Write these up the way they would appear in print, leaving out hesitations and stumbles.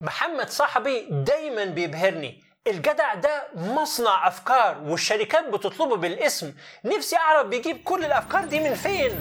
محمد صاحبي دايما بيبهرني. الجدع ده مصنع أفكار والشركات بتطلبه بالاسم. نفسي أعرف بيجيب كل الأفكار دي من فين؟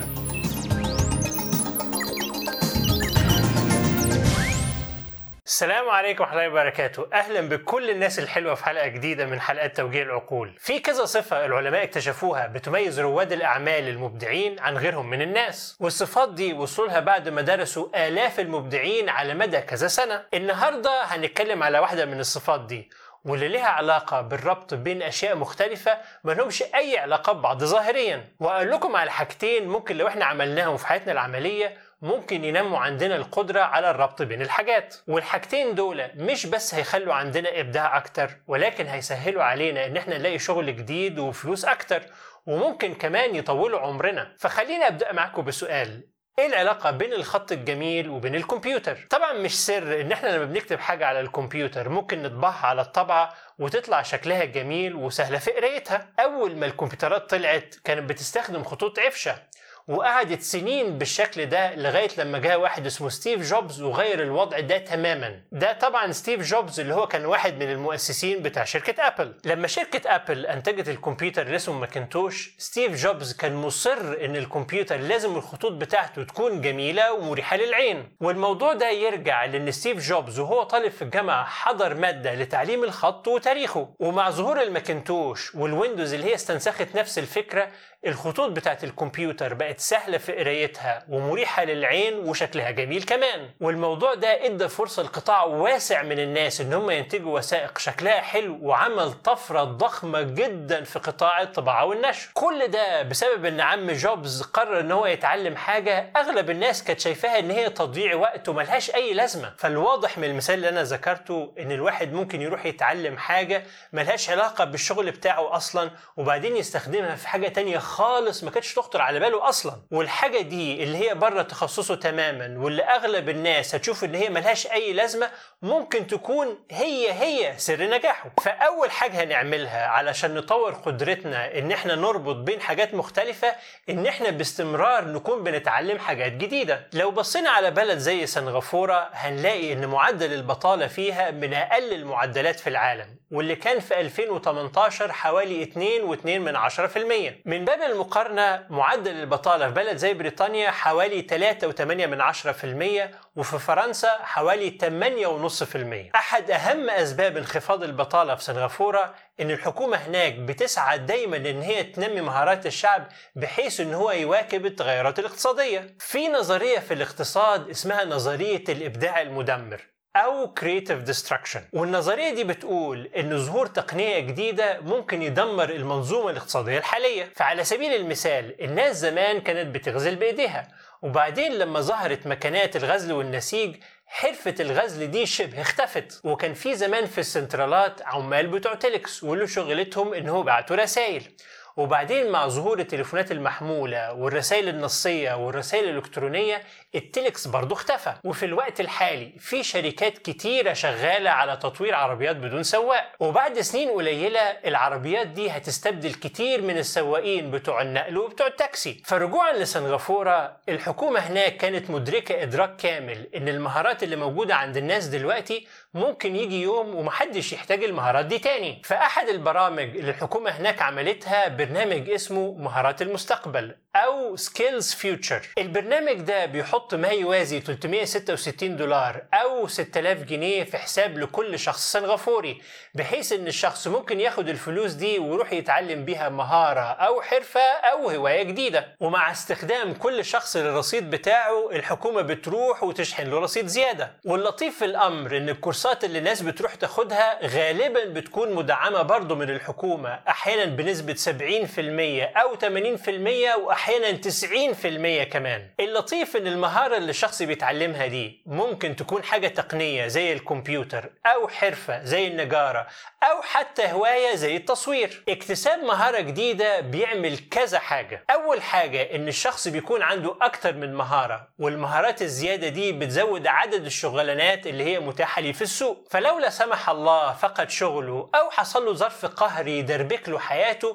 السلام عليكم ورحمة الله وبركاته. أهلا بكل الناس الحلوة في حلقة جديدة من حلقات توجيه العقول. في كذا صفة العلماء اكتشفوها بتميز رواد الأعمال المبدعين عن غيرهم من الناس، والصفات دي وصولها بعد ما درسوا آلاف المبدعين على مدى كذا سنة. النهاردة هنتكلم على واحدة من الصفات دي واللي لها علاقة بالربط بين أشياء مختلفة ما لهمش أي علاقة ببعض ظاهريا، وأقول لكم على حاجتين ممكن لو احنا عملناهم في حياتنا العملية ممكن ينموا عندنا القدرة على الربط بين الحاجات. والحاجتين دول مش بس هيخلوا عندنا إبداع أكتر، ولكن هيسهلوا علينا إن احنا نلاقي شغل جديد وفلوس أكتر، وممكن كمان يطولوا عمرنا. فخلينا أبدأ معاكم بسؤال: ايه العلاقة بين الخط الجميل وبين الكمبيوتر؟ طبعا مش سر ان احنا لما بنكتب حاجة على الكمبيوتر ممكن نطبعها على الطبعة وتطلع شكلها جميل وسهلة في قرايتها. اول ما الكمبيوترات طلعت كانت بتستخدم خطوط عفشة، وقعدت سنين بالشكل ده لغاية لما جاء واحد اسمه ستيف جوبز وغير الوضع ده تماما. ده طبعا ستيف جوبز اللي هو كان واحد من المؤسسين بتاع شركة أبل. لما شركة أبل أنتجت الكمبيوتر اللي اسمه ماكنتوش، ستيف جوبز كان مصر إن الكمبيوتر لازم الخطوط بتاعته تكون جميلة ومريحة للعين. والموضوع ده يرجع لأن ستيف جوبز وهو طالب في الجامعة حضر مادة لتعليم الخط وتاريخه، ومع ظهور الماكنتوش والويندوز اللي هي استنسخت نفس الفكرة، الخطوط بتاعت الكمبيوتر بقت سهلة في قرايتها ومريحة للعين وشكلها جميل كمان. والموضوع ده ادى فرصة لقطاع واسع من الناس ان هم ينتجوا وثائق شكلها حلو، وعمل طفرة ضخمة جدا في قطاع الطباعة والنشر. كل ده بسبب ان عم جوبز قرر ان هو يتعلم حاجة اغلب الناس كانت شايفاها ان هي تضييع وقت وملهاش اي لازمة. فالواضح من المثال اللي انا ذكرته ان الواحد ممكن يروح يتعلم حاجة ملهاش علاقة بالشغل بتاعه اصلا، وبعدين يستخدمها في حاجة تانية خالص ما كانتش تخطر على باله اصلا. والحاجة دي اللي هي بره تخصصه تماما واللي اغلب الناس هتشوف ان هي ملهاش اي لازمة ممكن تكون هي سر نجاحه. فاول حاجة هنعملها علشان نطور قدرتنا ان احنا نربط بين حاجات مختلفة ان احنا باستمرار نكون بنتعلم حاجات جديدة. لو بصينا على بلد زي سنغافورة هنلاقي ان معدل البطالة فيها من اقل المعدلات في العالم، واللي كان في 2018 حوالي 2.2%. من باب المقارنة معدل البطالة في بلد زي بريطانيا حوالي 3.8%، وفي فرنسا حوالي 8.5%. أحد أهم أسباب انخفاض البطالة في سنغافورة إن الحكومة هناك بتسعى دايما إن هي تنمي مهارات الشعب بحيث إن هو يواكب التغيرات الاقتصادية. في نظرية في الاقتصاد اسمها نظرية الإبداع المدمر أو Creative Destruction، والنظرية دي بتقول إن ظهور تقنية جديدة ممكن يدمر المنظومة الاقتصادية الحالية. فعلى سبيل المثال الناس زمان كانت بتغزل بإيديها، وبعدين لما ظهرت مكانات الغزل والنسيج حرفة الغزل دي شبه اختفت. وكان في زمان في السنترالات عمال بتوع تيلكس واللي شغلتهم إنه بعتوا رسائل، وبعدين مع ظهور التليفونات المحمولة والرسائل النصية والرسائل الإلكترونية التليكس برضو اختفى. وفي الوقت الحالي في شركات كتيرة شغالة على تطوير عربيات بدون سواق، وبعد سنين قليلة العربيات دي هتستبدل كتير من السواقين بتوع النقل وبتوع التاكسي. فرجوعا لسنغافورة، الحكومة هناك كانت مدركة إدراك كامل إن المهارات اللي موجودة عند الناس دلوقتي ممكن يجي يوم ومحدش يحتاج المهارات دي تاني. فأحد البرامج اللي الحكومة هناك عملتها برنامج اسمه مهارات المستقبل أو Skills Future. البرنامج ده بيحط ما يوازي $366 أو 6000 جنيه في حساب لكل شخص سنغافوري، بحيث إن الشخص ممكن ياخد الفلوس دي ويروح يتعلم بيها مهارة أو حرفة أو هواية جديدة. ومع استخدام كل شخص للرصيد بتاعه الحكومة بتروح وتشحن له رصيد زيادة. واللطيف في الأمر إن الكورسات اللي الناس بتروح تاخدها غالبا بتكون مدعمة برضو من الحكومة، أحيانا بنسبة 70% أو 80% وأحيانا 90% كمان. اللطيف إن المهارة اللي الشخص بيتعلمها دي ممكن تكون حاجة تقنية زي الكمبيوتر، أو حرفة زي النجارة، أو حتى هواية زي التصوير. اكتساب مهارة جديدة بيعمل كذا حاجة. أول حاجة إن الشخص بيكون عنده أكتر من مهارة، والمهارات الزيادة دي بتزود عدد الشغلانات اللي هي متاحة ليه في السوق. فلو لا سمح الله فقد شغله أو حصل له ظرف قهري يدربك له حياته،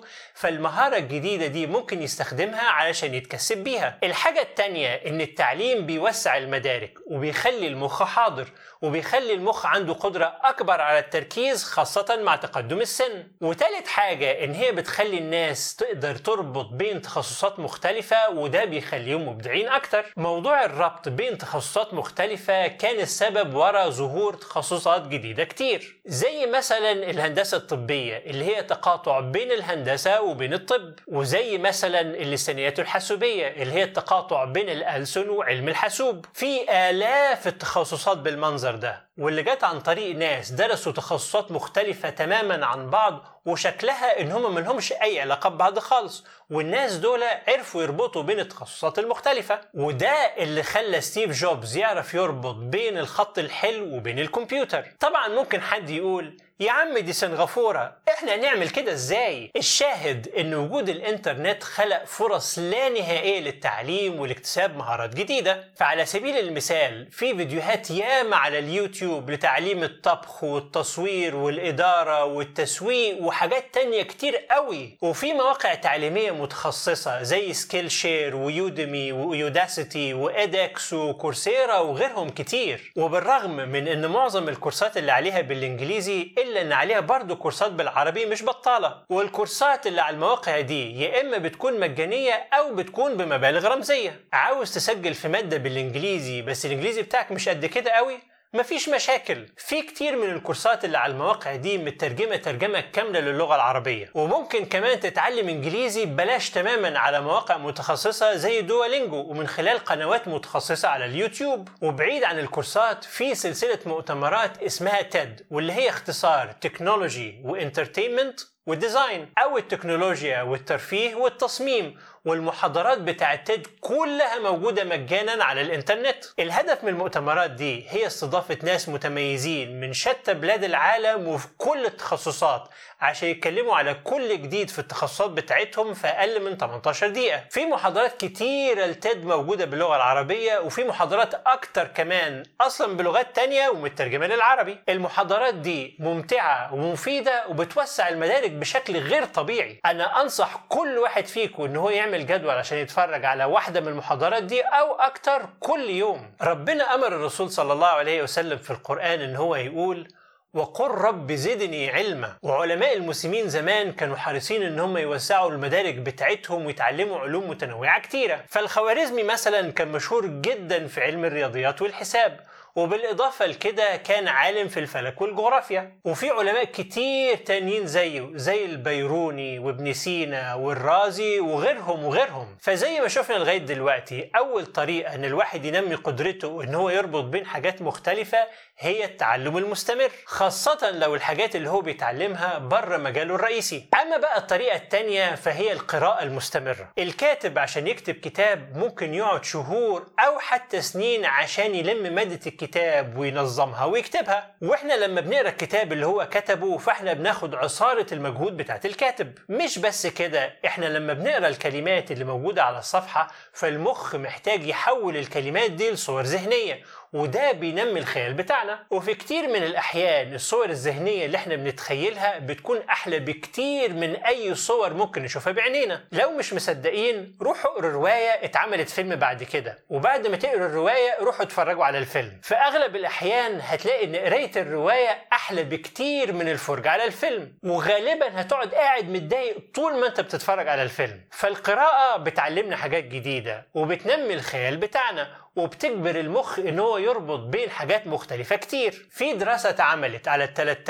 فالمهارة الجديدة دي ممكن يستخدمها علشان يتكسب بيها. الحاجة التانية إن التعليم بيوسع المدارك وبيخلي المخ حاضر، وبيخلي المخ عنده قدرة أكبر على التركيز خاصة مع تقدم السن. وتالت حاجة إن هي بتخلي الناس تقدر تربط بين تخصصات مختلفة، وده بيخليهم مبدعين أكتر. موضوع الربط بين تخصصات مختلفة كان السبب وراء ظهور تخصصات جديدة كتير، زي مثلا الهندسة الطبية اللي هي تقاطع بين الهندسة وبين الطب، وزي مثلا اللسانيات الحاسوبية اللي هي التقاطع بين الألسن وعلم الحاسوب. في آلاف التخصصات بالمنظر ده، واللي جت عن طريق ناس درسوا تخصصات مختلفة تماما عن بعض، وشكلها ان هم ملهمش اي علاقة ببعض خالص، والناس دول عرفوا يربطوا بين التخصصات المختلفة. وده اللي خلى ستيف جوبز يعرف يربط بين الخط الحلو وبين الكمبيوتر. طبعا ممكن حد يقول يا عم دي سنغافورة، احنا نعمل كده ازاي؟ الشاهد ان وجود الانترنت خلق فرص لا نهائية للتعليم والاكتساب مهارات جديدة. فعلى سبيل المثال في فيديوهات ياما على اليوتيوب لتعليم الطبخ والتصوير والإدارة والتسويق وحاجات تانية كتير قوي، وفي مواقع تعليمية متخصصة زي سكيل شير ويوديمي ويوداسيتي وإيدكس وكورسيرا وغيرهم كتير. وبالرغم من ان معظم الكورسات اللي عليها بالانجليزي إلا إن عليها برضو كورسات بالعربي مش بطالة، والكورسات اللي على المواقع دي يا إما بتكون مجانية أو بتكون بمبالغ رمزية. عاوز تسجل في مادة بالإنجليزي بس الإنجليزي بتاعك مش قد كده قوي؟ مفيش مشاكل، في كتير من الكورسات اللي على المواقع دي مترجمة ترجمة كاملة للغة العربية، وممكن كمان تتعلم انجليزي ببلاش تماما على مواقع متخصصة زي دولينجو ومن خلال قنوات متخصصة على اليوتيوب. وبعيد عن الكورسات في سلسلة مؤتمرات اسمها تيد، واللي هي اختصار تكنولوجي وانترتينمنت والديزاين، أو التكنولوجيا والترفيه والتصميم. والمحاضرات بتاعة تيد كلها موجودة مجانا على الانترنت. الهدف من المؤتمرات دي هي استضافة ناس متميزين من شتى بلاد العالم وفي كل التخصصات عشان يتكلموا على كل جديد في التخصصات بتاعتهم في أقل من 18 دقيقة. في محاضرات كتيرة لتيد موجودة باللغة العربية، وفي محاضرات أكتر كمان أصلا بلغات تانية ومترجمة للعربي. المحاضرات دي ممتعة ومفيدة وبتوسع المدارك بشكل غير طبيعي. أنا أنصح كل واحد فيكم إن هو يعمل جدول عشان يتفرج على واحدة من المحاضرات دي أو أكتر كل يوم. ربنا أمر الرسول صلى الله عليه وسلم في القرآن إن هو يقول وقل رب زدني علما. وعلماء المسلمين زمان كانوا حريصين ان هم يوسعوا المدارك بتاعتهم ويتعلموا علوم متنوعة كتيرة. فالخوارزمي مثلا كان مشهور جدا في علم الرياضيات والحساب، وبالإضافة لكده كان عالم في الفلك والجغرافيا. وفي علماء كتير تانيين زيه زي البيروني وابن سينا والرازي وغيرهم. فزي ما شفنا لغاية دلوقتي أول طريقة أن الواحد ينمي قدرته أن هو يربط بين حاجات مختلفة هي التعلم المستمر، خاصة لو الحاجات اللي هو بيتعلمها بره مجاله الرئيسي. أما بقى الطريقة التانية فهي القراءة المستمرة. الكاتب عشان يكتب كتاب ممكن يقعد شهور أو حتى سنين عشان يلم مادة الكتاب وينظمها ويكتبها. واحنا لما بنقرأ الكتاب اللي هو كتبه فاحنا بناخد عصارة المجهود بتاعت الكاتب. مش بس كده، احنا لما بنقرأ الكلمات اللي موجودة على الصفحة فالمخ محتاج يحول الكلمات دي لصور ذهنية، وده بينمي الخيال بتاعنا. وفي كتير من الأحيان الصور الذهنية اللي احنا بنتخيلها بتكون أحلى بكتير من أي صور ممكن نشوفها بعينينا. لو مش مصدقين روحوا اقروا رواية اتعملت فيلم بعد كده، وبعد ما تقروا الرواية روحوا اتفرجوا على الفيلم. في أغلب الأحيان هتلاقي إن قراية الرواية أحلى بكتير من الفرجة على الفيلم، وغالبا هتقعد قاعد متضايق طول ما انت بتتفرج على الفيلم. فالقراءة بتعلمنا حاجات جديدة وبتنمي الخيال بتاعنا وبتجبر المخ ان هو يربط بين حاجات مختلفة كتير. في دراسة اتعملت على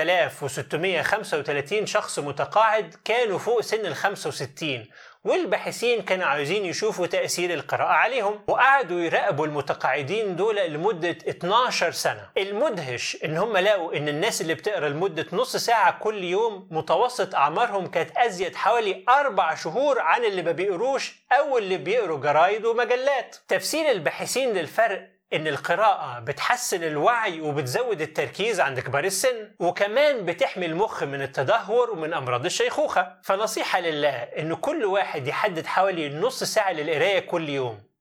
3635 شخص متقاعد كانوا فوق سن ال65، والباحثين كانوا عايزين يشوفوا تأثير القراءة عليهم، وقعدوا يراقبوا المتقاعدين دول لمدة 12 سنة. المدهش ان هم لقوا ان الناس اللي بتقرأ لمدة نص ساعة كل يوم متوسط اعمارهم كانت ازيد حوالي 4 شهور عن اللي ما بيقروش او اللي بيقروا جرايد ومجلات. تفسير الباحثين للفرق إن القراءة بتحسن الوعي وبتزود التركيز عند كبار السن، وكمان بتحمي المخ من التدهور ومن أمراض الشيخوخة. فنصيحة لله إن كل واحد يحدد حوالي نص ساعة للقراية كل يوم،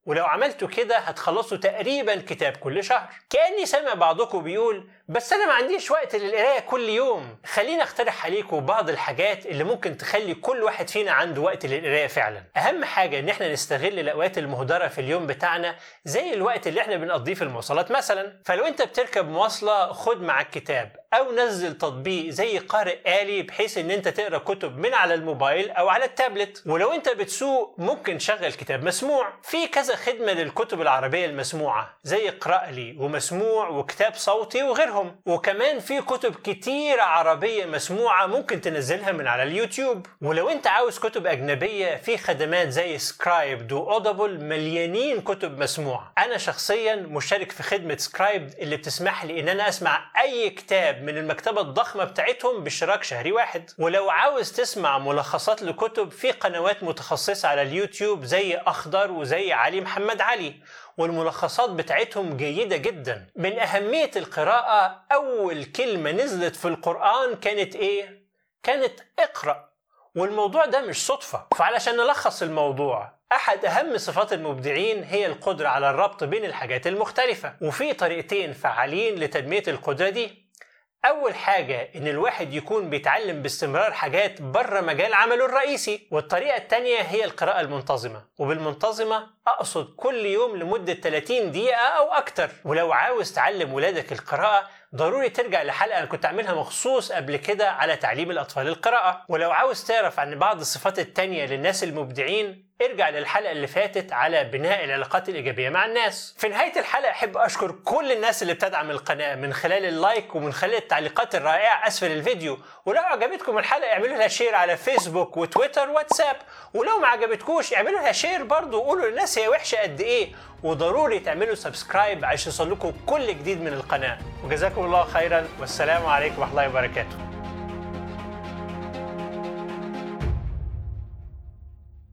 ولو عملتوا كده هتخلصوا تقريبا كتاب كل شهر. كأني سامع بعضكم بيقول بس أنا ما عنديش وقت للقراية كل يوم. خليني أقترح عليكم بعض الحاجات اللي ممكن تخلي كل واحد فينا عنده وقت للقراية فعلا. أهم حاجة إن احنا نستغل الأوقات المهدرة في اليوم بتاعنا، زي الوقت اللي احنا بنقضيه في المواصلات مثلا. فلو أنت بتركب مواصلة خد معك كتاب، أو نزل تطبيق زي قارئ آلي بحيث إن أنت تقرأ كتب من على الموبايل أو على التابلت. ولو أنت بتسوق ممكن شغل كتاب مسموع. في كذا خدمة للكتب العربية المسموعة زي اقرأ لي ومسموع وكتاب صوتي وغيرهم. وكمان في كتب كتير عربية مسموعة ممكن تنزلها من على اليوتيوب. ولو أنت عاوز كتب أجنبية في خدمات زي سكرايبد وأودبل مليانين كتب مسموعة. أنا شخصيا مشترك في خدمة سكرايبد اللي بتسمح لي إن أنا أسمع أي كتاب من المكتبة الضخمة بتاعتهم باشتراك شهري واحد. ولو عاوز تسمع ملخصات لكتب في قنوات متخصصة على اليوتيوب زي أخضر وزي علي محمد علي، والملخصات بتاعتهم جيدة جدا. من أهمية القراءة أول كلمة نزلت في القرآن كانت إيه؟ كانت اقرأ. والموضوع ده مش صدفة. فعلشان نلخص الموضوع، أحد أهم صفات المبدعين هي القدرة على الربط بين الحاجات المختلفة، وفي طريقتين فعالين لتنمية القدرة دي. أول حاجة إن الواحد يكون بيتعلم باستمرار حاجات بره مجال عمله الرئيسي، والطريقة التانية هي القراءة المنتظمة. وبالمنتظمة أقصد كل يوم لمدة 30 دقيقة أو أكتر. ولو عاوز تعلم ولادك القراءة ضروري ترجع لحلقة أنا كنت أعملها مخصوص قبل كده على تعليم الأطفال القراءة. ولو عاوز تعرف عن بعض الصفات التانية للناس المبدعين ارجع للحلقة اللي فاتت على بناء العلاقات الإيجابية مع الناس. في نهاية الحلقة أحب أشكر كل الناس اللي بتدعم القناة من خلال اللايك ومن خلال التعليقات الرائعة أسفل الفيديو. ولو عجبتكم الحلقة اعملوا لها شير على فيسبوك وتويتر واتساب. ولو ما عجبتكوش اعملوا لها شير برضو وقولوا للناس هي وحشة قد إيه. وضروري تعملوا سبسكرايب عشان يوصلكم كل جديد من القناة. وجزاكم الله خيرا، والسلام عليكم ورحمة الله وبركاته.